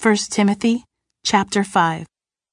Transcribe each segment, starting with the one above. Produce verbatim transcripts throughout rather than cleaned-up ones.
First Timothy chapter five.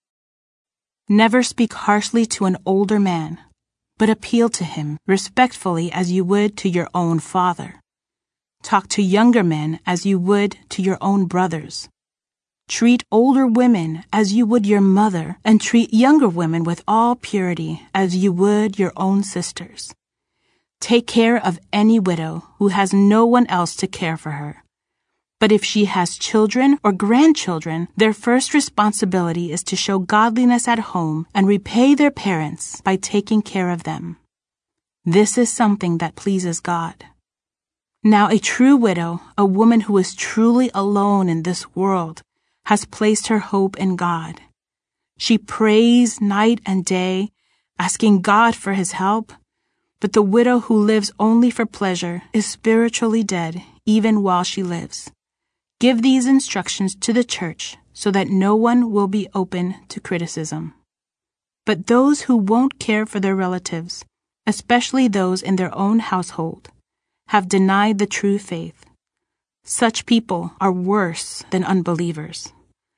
Never speak harshly to an older man, but appeal to him respectfully as you would to your own father. Talk to younger men as you would to your own brothers. Treat older women as you would your mother, and treat younger women with all purity as you would your own sisters. Take care of any widow who has no one else to care for her. But if she has children or grandchildren, their first responsibility is to show godliness at home and repay their parents by taking care of them. This is something that pleases God. Now a true widow, a woman who is truly alone in this world, has placed her hope in God. She prays night and day, asking God for his help. But the widow who lives only for pleasure is spiritually dead even while she lives. Give these instructions to the church so that no one will be open to criticism. But those who won't care for their relatives, especially those in their own household, have denied the true faith. Such people are worse than unbelievers.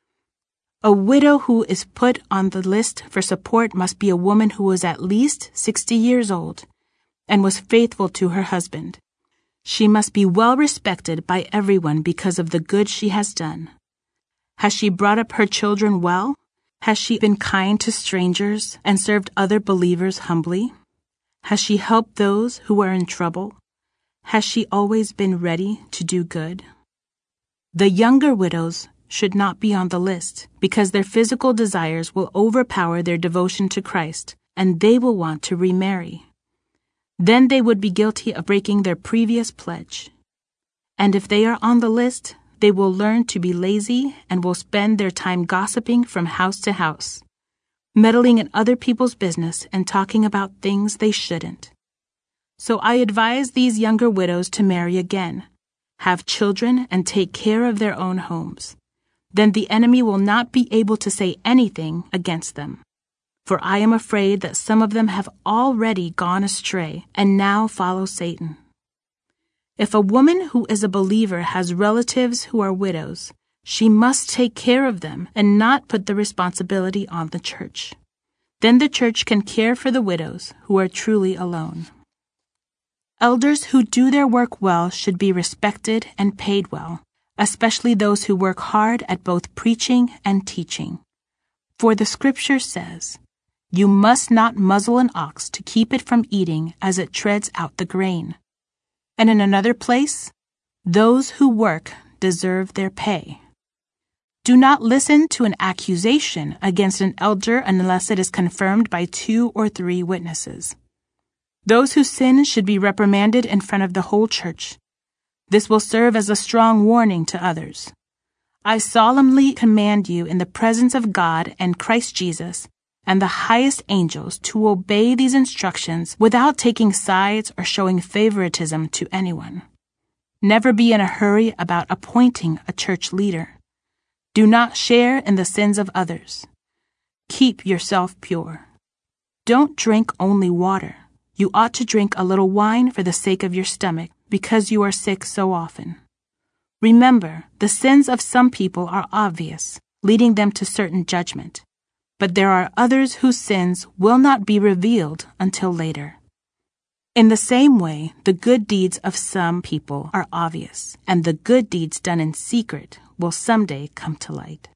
A widow who is put on the list for support must be a woman who was at least sixty years old and was faithful to her husband. She must be well respected by everyone because of the good she has done. Has she brought up her children well? Has she been kind to strangers and served other believers humbly? Has she helped those who are in trouble? Has she always been ready to do good? The younger widows should not be on the list because their physical desires will overpower their devotion to Christ and they will want to remarry. Then they would be guilty of breaking their previous pledge. And if they are on the list, they will learn to be lazy and will spend their time gossiping from house to house, meddling in other people's business and talking about things they shouldn't. So I advise these younger widows to marry again, have children, and take care of their own homes. Then the enemy will not be able to say anything against them. For I am afraid that some of them have already gone astray and now follow Satan. If a woman who is a believer has relatives who are widows, she must take care of them and not put the responsibility on the church. Then the church can care for the widows who are truly alone. Elders who do their work well should be respected and paid well, especially those who work hard at both preaching and teaching. For the scripture says, "You must not muzzle an ox to keep it from eating as it treads out the grain." And in another place, "Those who work deserve their pay." Do not listen to an accusation against an elder unless it is confirmed by two or three witnesses. Those who sin should be reprimanded in front of the whole church. This will serve as a strong warning to others. I solemnly command you in the presence of God and Christ Jesus and the highest angels to obey these instructions without taking sides or showing favoritism to anyone. Never be in a hurry about appointing a church leader. Do not share in the sins of others. Keep yourself pure. Don't drink only water. You ought to drink a little wine for the sake of your stomach, because you are sick so often. Remember, the sins of some people are obvious, leading them to certain judgment. But there are others whose sins will not be revealed until later. In the same way, the good deeds of some people are obvious, and the good deeds done in secret will someday come to light.